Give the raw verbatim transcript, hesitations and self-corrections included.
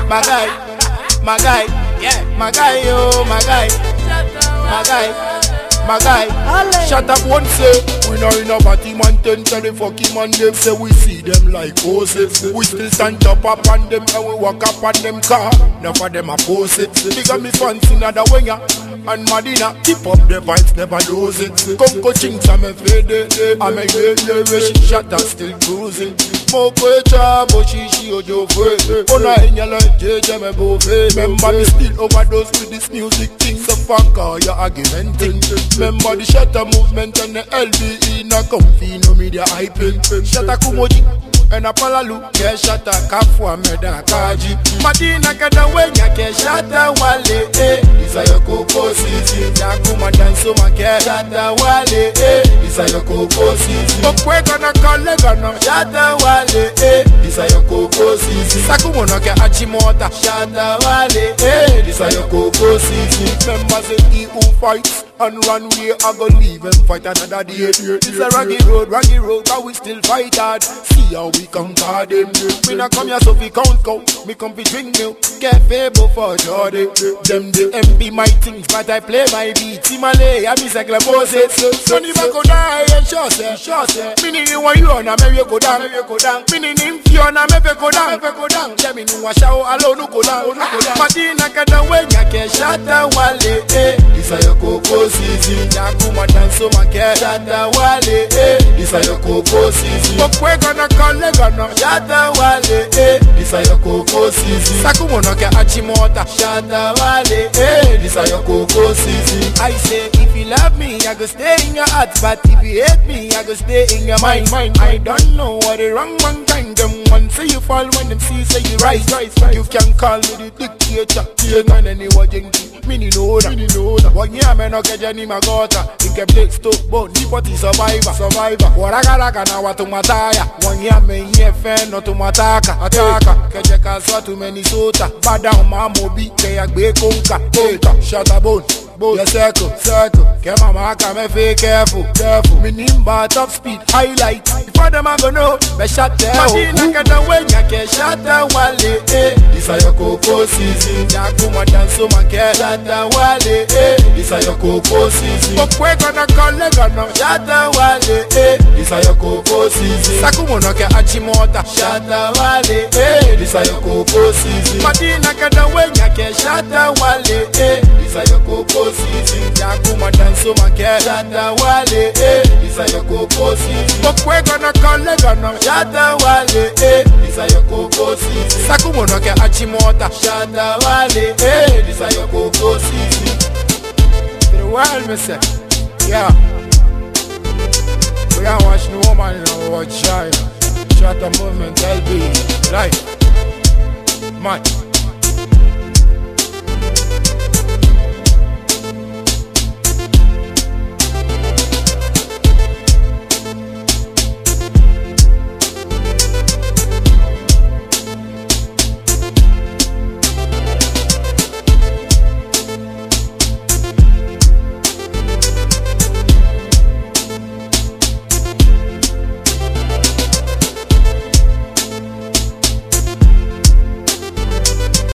my guy, my guy, yeah, my guy, oh, my guy, my guy. My guy, shut up one say. We know in a party man ten tell the fucking man them say we see them like horses. We still stand up up on them and we walk up on them car. Now for them a pose it. Because me fancy another winger and Madina keep up the vibes, never lose it. Come go chinks I'm a fade. I'm a yeah yeah shut up still cruising. Moko chabo shishi ojo fe. Ona inyala jeje me bofe. Remember me still overdose with this music thing. So fuck all your argumenting. Remember the shutter movement and the L B E na comfy no media hyping. Shatter kumoji and a palalu ke shatter kafwa meda kaji. Madina kada wenya ke shatter wale eh. Isa yo koko sisi ya kuma danso make shatter wale eh. Isa yo koko sisi okwe gonna collega no shatter wale eh. Isa yo koko sisi sakumo no ke achimota shatter wale eh. Isa yo koko sisi remember say he who fights and run way, I go leave and fight another day. It's a raggy road, raggy road, but we still fight hard. See how we conquer them. Me not come here so we count count. Me come fi drink milk, cafe before Jordan. Them the M P my things, but I play my beat. Timale, I miss a glabose. Sonny Bako die and short say, short say. Meaning you want you on a me go down, me go down. Meaning him you on a me go down, me go down. Yeah me no wash out alone, no go down, no go down. Madina kada wenya ke shata wale eh. Isa yo koko sisi yakuma danso make shata wale eh. Isa yo koko sisi okwe gonna collega no shata wale eh. Isa yo koko sisi sakumo no ke achimota shata wale eh. Isa yo koko sisi I say if you love me I go stay in your heart, but if you hate me I go stay in your mind. I don't know what the wrong one kind them one say you fall when them see say you rise, rise, rise. You can call me the dictator, you can anyone jinky. Mini know that, mini know that. One year me no get any magota. You can play stop but the party survivor, survivor. Waraga raga na watu mataya. One year me here fan no to mataka, ataka. Keje kaswa to Minnesota. Bada umamobi ke yagbe konka, konka. Shut up bone. Yeah, circle, circle. Ke mama me feel careful, careful. Me nimba top speed, highlight. Before them I go know, be shot there. Madina kada wenya ke shata wale eh. Isa yo koko sisi yakuma danso make shata wale eh. Isa yo koko sisi okwe gonna collega no shata wale eh. Isa yo koko sisi sakumo no ke achimota shata wale eh. Isa yo koko sisi Madina kada wenya ke shata wale eh. Isa yo koko sisi yakuma danso make shata wale eh. Isa yo koko sisi okwe gonna collega no shata wale eh. Isa yo koko sisi sakumo no ke achimota shata wale eh. Isa yo koko sisi to the world me say yeah. We can't watch no woman in our watch China. Shut up movement L B life man.